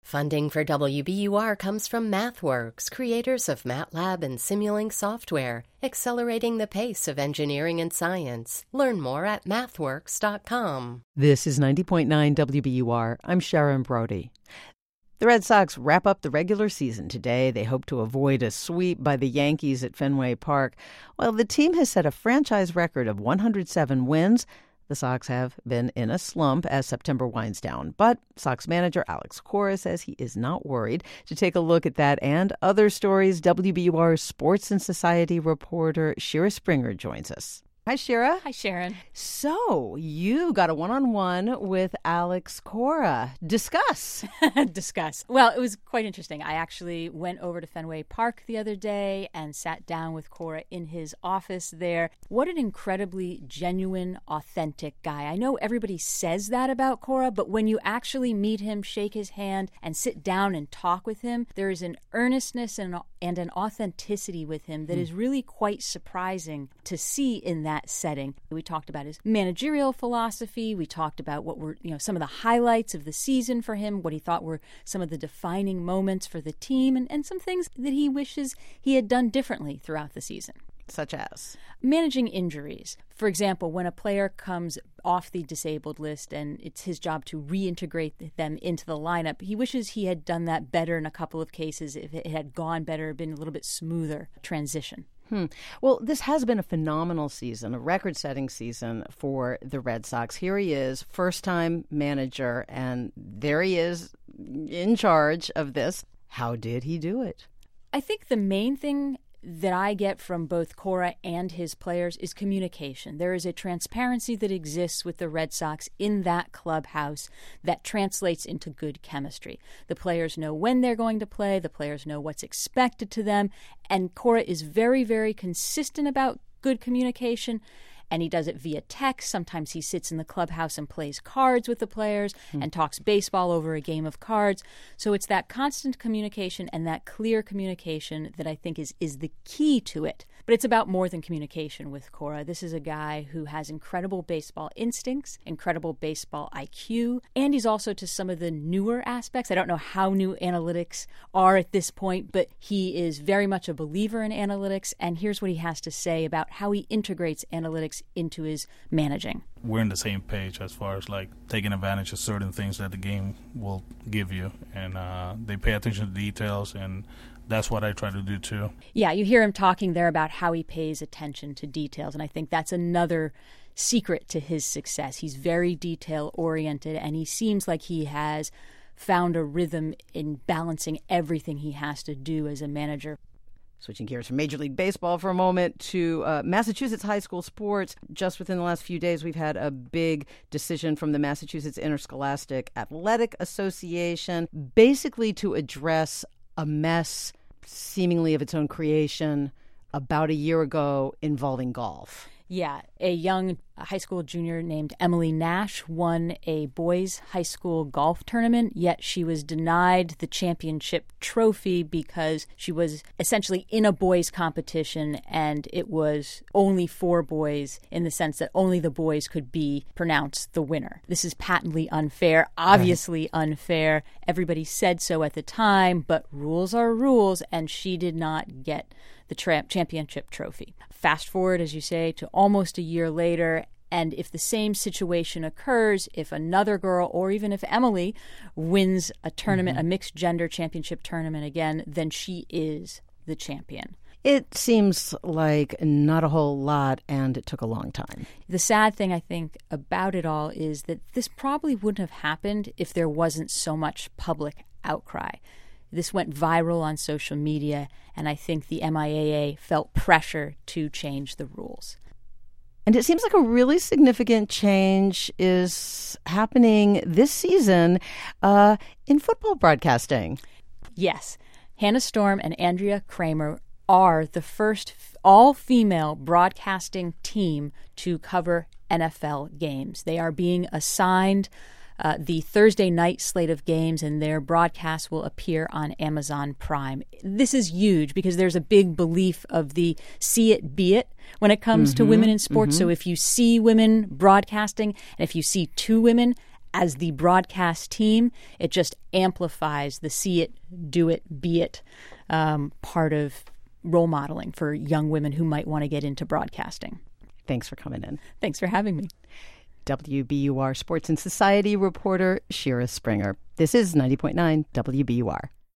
Funding for WBUR comes from MathWorks, creators of MATLAB and Simulink software, accelerating the pace of engineering and science. Learn more at mathworks.com. This is 90.9 WBUR. I'm Sharon Brody. The Red Sox wrap up the regular season today. They hope to avoid a sweep by the Yankees at Fenway Park. While the team has set a franchise record of 107 wins, the Sox have been in a slump as September winds down. But Sox manager Alex Cora says he is not worried. To take a look at that and other stories, WBUR Sports and Society reporter Shira Springer joins us. Hi, Shira. Hi, Sharon. So you got a one-on-one with Alex Cora. Discuss. Discuss. Well, it was quite interesting. I actually went over to Fenway Park the other day and sat down with Cora in his office there. What an incredibly genuine, authentic guy. I know everybody says that about Cora, but when you actually meet him, shake his hand, and sit down and talk with him, there is an earnestness and an authenticity with him that is really quite surprising to see in that setting. We talked about his managerial philosophy. We talked about what were, some of the highlights of the season for him, what he thought were some of the defining moments for the team, and some things that he wishes he had done differently throughout the season. Such as? Managing injuries. For example, when a player comes off the disabled list and it's his job to reintegrate them into the lineup, he wishes he had done that better in a couple of cases, if it had gone better, been a little bit smoother transition. Well, this has been a phenomenal season, a record-setting season for the Red Sox. Here he is, first-time manager, and there he is in charge of this. How did he do it? I think the main thing that I get from both Cora and his players is communication. There is a transparency that exists with the Red Sox in that clubhouse that translates into good chemistry. The players know when they're going to play, the players know what's expected to them, and Cora is very, very consistent about good communication. And he does it via text. Sometimes he sits in the clubhouse and plays cards with the players and talks baseball over a game of cards. So it's that constant communication and that clear communication that I think is the key to it. But it's about more than communication with Cora. This is a guy who has incredible baseball instincts, incredible baseball IQ, and he's also to some of the newer aspects. I don't know how new analytics are at this point, but he is very much a believer in analytics, and here's what he has to say about how he integrates analytics into his managing. We're on the same page as far as taking advantage of certain things that the game will give you, and they pay attention to details, and that's what I try to do too. Yeah, you hear him talking there about how he pays attention to details, and I think that's another secret to his success. He's very detail-oriented, and he seems like he has found a rhythm in balancing everything he has to do as a manager. Switching gears from Major League Baseball for a moment to Massachusetts high school sports. Just within the last few days, we've had a big decision from the Massachusetts Interscholastic Athletic Association, basically to address a mess seemingly of its own creation about a year ago involving golf. Yeah, a young high school junior named Emily Nash won a boys' high school golf tournament, yet she was denied the championship trophy because she was essentially in a boys' competition, and it was only for boys in the sense that only the boys could be pronounced the winner. This is patently unfair, obviously unfair. Everybody said so at the time, but rules are rules, and she did not get the championship trophy. Fast forward, as you say, to almost a year later, and if the same situation occurs, if another girl or even if Emily wins a tournament, a mixed gender championship tournament again, then she is the champion. It seems like not a whole lot, and it took a long time. The sad thing, I think, about it all is that this probably wouldn't have happened if there wasn't so much public outcry. This went viral on social media, and I think the MIAA felt pressure to change the rules. And it seems like a really significant change is happening this season in football broadcasting. Yes. Hannah Storm and Andrea Kramer are the first all-female broadcasting team to cover NFL games. They are being assigned the Thursday night slate of games, and their broadcast will appear on Amazon Prime. This is huge because there's a big belief of the see it, be it when it comes to women in sports. So if you see women broadcasting, and if you see two women as the broadcast team, it just amplifies the see it, do it, be it part of role modeling for young women who might want to get into broadcasting. Thanks for coming in. Thanks for having me. WBUR Sports and Society reporter Shira Springer. This is 90.9 WBUR.